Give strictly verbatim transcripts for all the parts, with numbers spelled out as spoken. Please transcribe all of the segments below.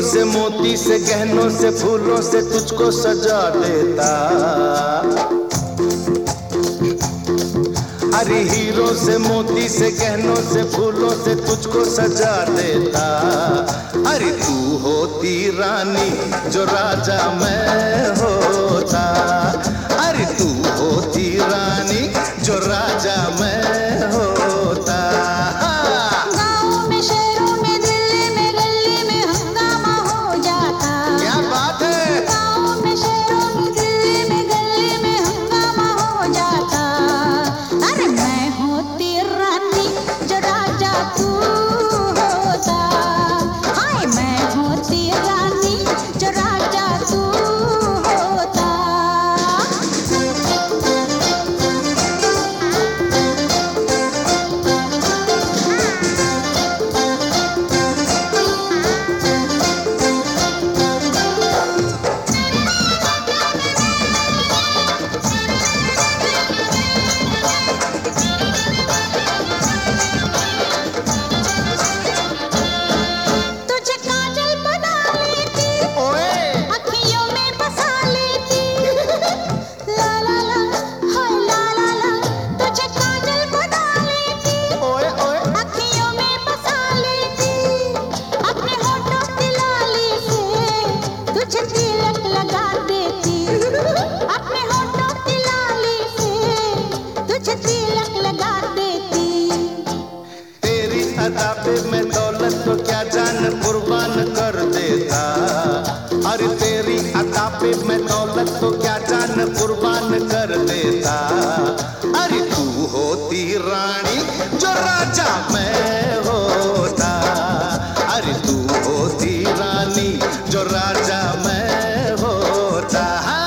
से मोती से गहनों से फूलों से तुझको सजा देता। अरे हीरो से मोती से गहनों से फूलों से तुझको सजा देता। अरे तू होती रानी जो राजा मैं होता। अरे तू होती रानी जो राजा मैं होता। गाँव में शहरों में दिल्ली में गली में हंगामा हो जाता। क्या बात है। गाँव में शहरों में दिल्ली में गली में हंगामा हो जाता। अरे मैं होती रानी जो राजा तू होता। हाय मैं होती रानी जो राजा तू होता। तुझे काजल बना लेती, अखियों में बसा लेती। ला ला ला हाय ला ला ला। तुझे काजल बना लेती, अखियों में बसा लेती। अपने होठों की लाली से तुझे तिलक लगा देती। अपने होठों की लाली से तुझे तिलक लगा देती। तेरी अदा पे मैं दौलत तो क्या जान कुर्बान कर देता। अरे तेरी अदा पे मैं दौलत तो क्या जान कुर्बान कर देता। अरे तू होती रानी जो राजा मैं होता। अरे तू होती रानी जो राजा मैं होता।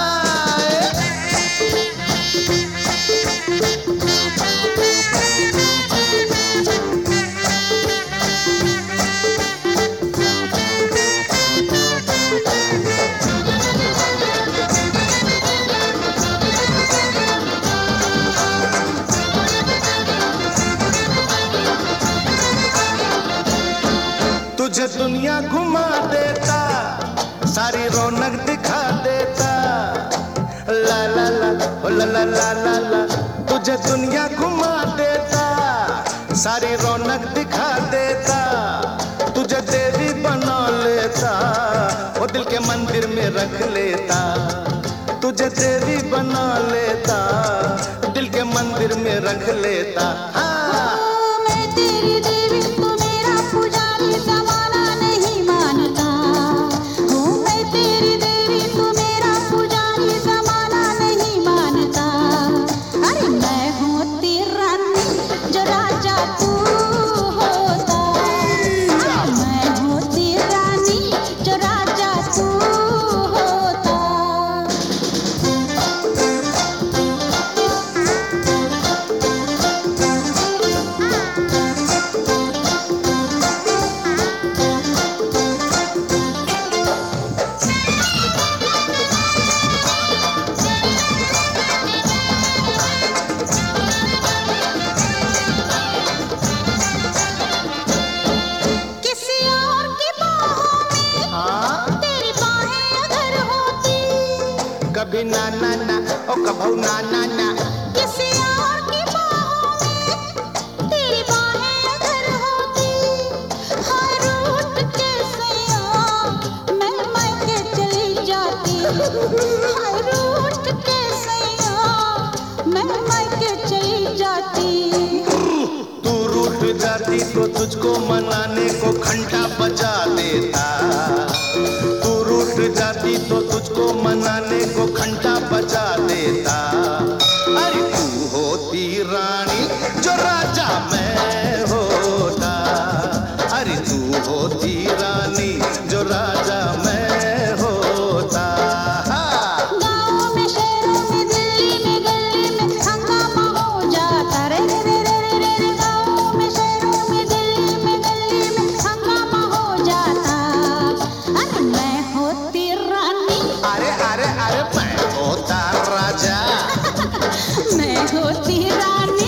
तुझे दुनिया घुमा देता, सारी रौनक दिखा देता। ला ला ला ओ ला ला ला ला ला। तुझे दुनिया घुमा देता, सारी रौनक दिखा देता। तुझे देवी बना लेता, वो दिल के मंदिर में रख लेता। तुझे देवी बना लेता, दिल के मंदिर में रख लेता। हाँ मैं तेरी देवी तू मेरा पुजारी जमाना नहीं मानता। हूँ मैं तेरी देवी तू मेरा पुजारी जमाना नहीं मानता। अरे मैं होती रानी जो राजा तू होता। अरे मैं होती रानी जो राजा तू होता। किसी और की बाहों में तेरी बाहें अगर होती। कभी ना ना ना ओ कभू ना ना ना। किसी और की बाहों में तेरी बाहें अगर होती। हाय रूठ के सैयां मैं मायके चली जाती। हाय रूठ के सैयां मैं मायके चली जाती। तू रूठ जाती तो तुझको मनाने को घंटा बजा देता। तू रूठ जाती तो तुझको मनाने को घंटा बजा देता। अरे तू होती रानी जो राजा मैं होता। अरे तू होती रानी जो राजा मैं होता। गाँव में शहरों में दिल्ली में गली में हंगामा हो जाता। रे रे रे रे रे रे। गाँव में शहरों में दिल्ली में गली में हंगामा हो जाता। अरे मैं होती रानी। अरे अरे अरे मैं होता राजा। मैं होती रानी।